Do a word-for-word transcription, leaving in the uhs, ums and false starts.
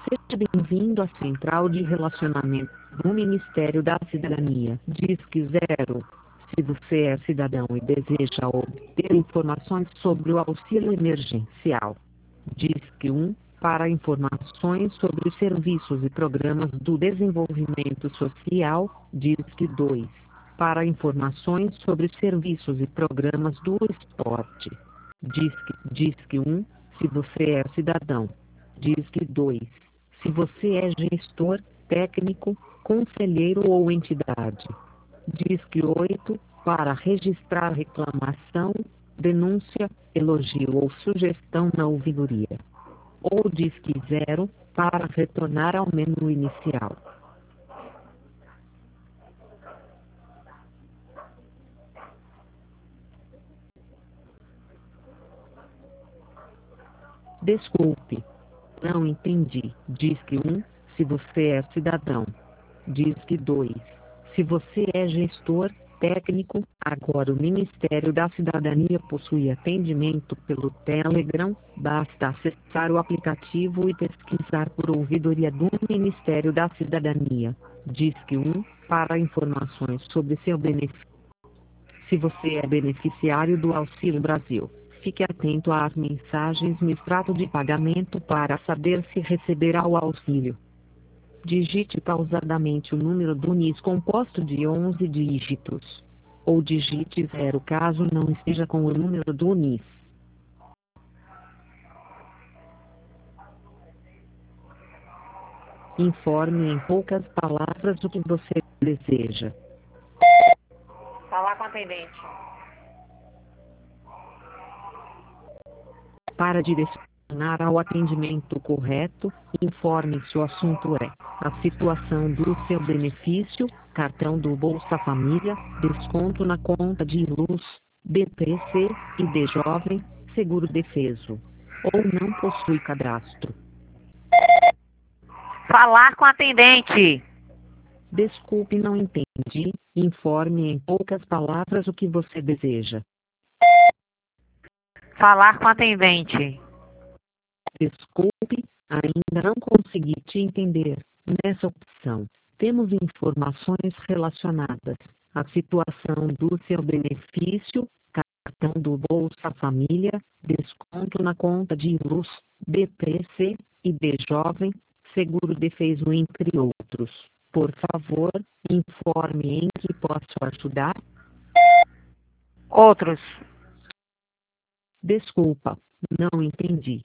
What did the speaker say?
Seja bem-vindo à Central de Relacionamento do Ministério da Cidadania. Disque zero. Se você é cidadão e deseja obter informações sobre o auxílio emergencial. Disque um. Para informações sobre os serviços e programas do desenvolvimento social. Disque dois. Para informações sobre os serviços e programas do esporte. Disque, Disque um. Se você é cidadão. Disque dois. Se você é gestor, técnico, conselheiro ou entidade. Disque oito. Para registrar reclamação, denúncia, elogio ou sugestão na ouvidoria. Ou Disque zero. Para retornar ao menu inicial. Desculpe, não entendi. Disque um. Se você é cidadão. Disque dois. Se você é gestor, técnico. Agora o Ministério da Cidadania possui atendimento pelo Telegram. Basta acessar o aplicativo e pesquisar por ouvidoria do Ministério da Cidadania. Disque um. Para informações sobre seu benefício. Se você é beneficiário do Auxílio Brasil, fique atento às mensagens no extrato de pagamento para saber se receberá o auxílio. Digite pausadamente o número do N I S composto de onze dígitos. Ou digite zero caso não esteja com o número do N I S. Informe em poucas palavras o que você deseja. Falar com o atendente. Para direcionar ao atendimento correto, informe se o assunto é a situação do seu benefício, cartão do Bolsa Família, desconto na conta de luz, B P C, I D Jovem, seguro defeso, ou não possui cadastro. Falar com o atendente. Desculpe, não entendi. Informe em poucas palavras o que você deseja. Falar com o atendente. Desculpe, ainda não consegui te entender. Nessa opção, temos informações relacionadas à situação do seu benefício, cartão do Bolsa Família, desconto na conta de luz, B P C, I D Jovem, seguro defeso, entre outros. Por favor, informe em que posso ajudar. Outros. Desculpa, não entendi.